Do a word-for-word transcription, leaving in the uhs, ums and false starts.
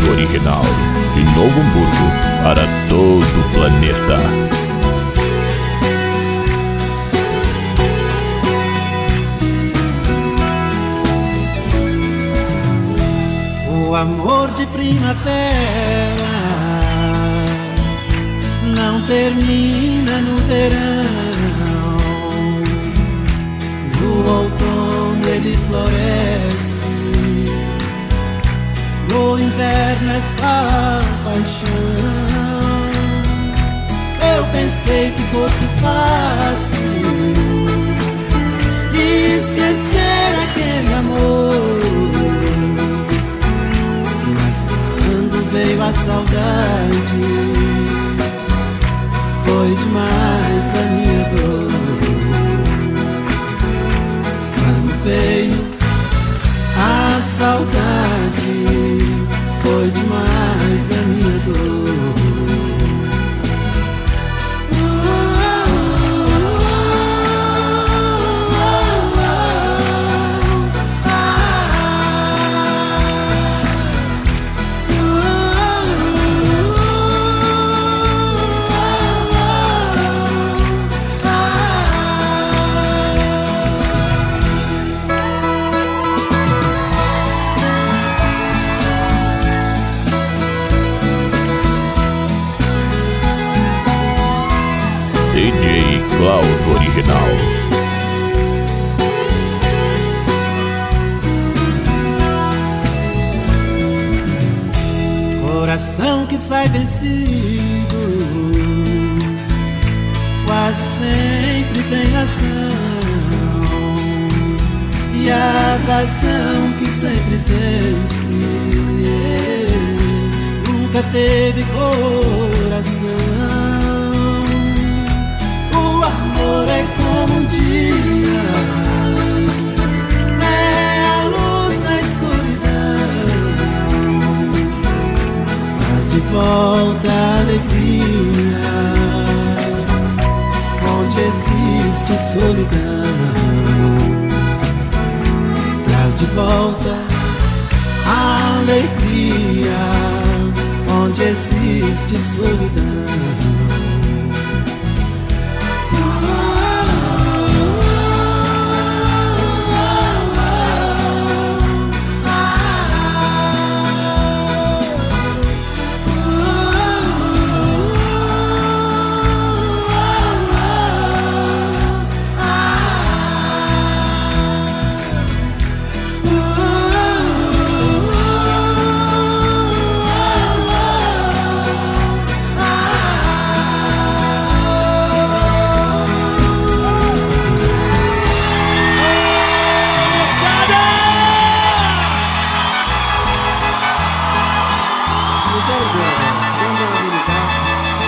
Cláudio Original, de Novo Hamburgo para todo o planeta. O amor de primavera não termina no verão. No outono ele floresce, no inverno é só paixão. Eu pensei que fosse fácil esquecer aquele amor, mas quando veio a saudade, foi demais a minha dor. Quando veio a saudade, foi demais a minha dor. D J Cláudio Original. Coração que sai vencido quase sempre tem razão, e a razão que sempre vence nunca teve coração. O amor é como um dia, é a luz na escuridão, traz de volta a alegria onde existe solidão. Traz de volta a alegria onde existe solidão.